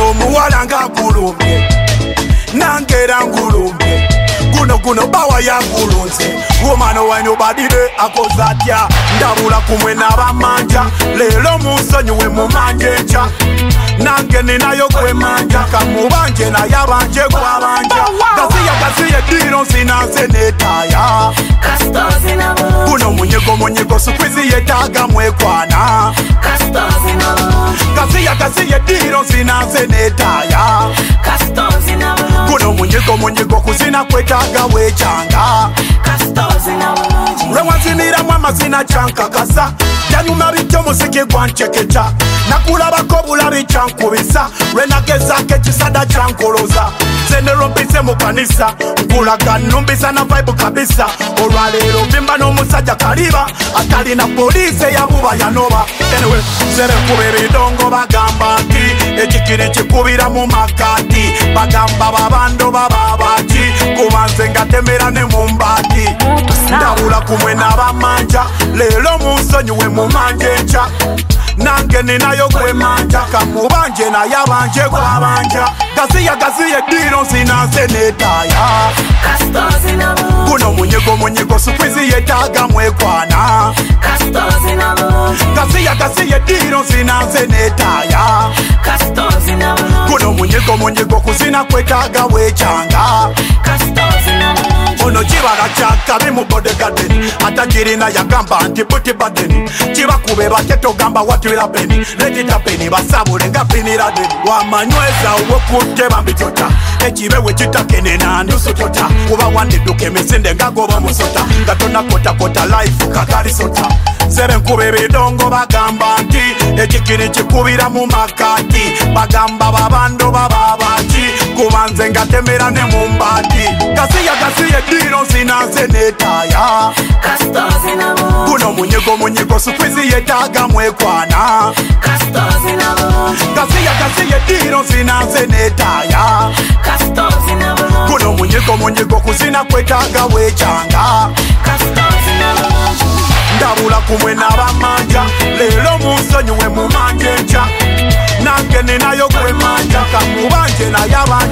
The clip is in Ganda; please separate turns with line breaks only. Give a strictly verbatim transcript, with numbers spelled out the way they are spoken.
Lelo muwala nga gulumbye nangera ngulumbye guno guno bawa ya gulunze woman wa nobody de akozatya ndabula kumwe n'abamanja lelo munsonyiwe mu manjenja nange ninayo kwe manja kamubanje na yabanje kwabanja kasiya kasiya dino sinanze netaya guno munyego munyego sukwizi yetaga mwekwana kasiya kasiya dino sinanze netaya guno munyego munyego kuzina kwetaga wechanga lwewanziniramu amazina kyankakasa janyuma bityo muziki gwancekeca nakulabako bulabi kyankubisa lwenagezako ekisada kyankoloza zenerompise mu kanisa nkulaga numbisa na vibe kabisa olwaleero vimba n'omusajja kaliba atalina poliisi eyabuba yanoba anyway serekuba ebidongo bagamba nti ekikiri kikubira mu makati bagamba babando bababaki kubanze nga temera ne mu mbati ndabula kumwe n'abamanja leero munsonyiwe mu manjenja nange ninayo kwe manja kamubanje na yabanje kwabanja gasiya gasiya dino sinanze netaya guno munyego munyego sukwizi yetaga mwekwana gasiya gasiya dino sinanze netaya guno munyego munyego kuzina kwetaga wechanga ono kibala kyakabi mu bodegadeni atakirina yagamba nti buti badeni kibakube baketogamba watwira peni letitapeni basabule nga piniradeni wamanyweza wokutte bambitota ekibewe kitakenena ndusutota kuba wandiduka emisinde ngagoba musota nga tonakotakota life kakalisota serenkuba ebidongo bagamba nti ekikiri kikubira mu makati bagamba babando bababaki kubanze nga temera ne mu mbati gasiya gasiya dino sinanze netaya guno munyego munyego sukwizi yetaga mwekwana gasiya gasiya dino sinanze netaya guno munyego munyego kuzina kwetaga wechanga ndabula kumwe n'abamanja leero munsonyiwe mu manjenja nange ninayo kwe manja kamubanje na yaba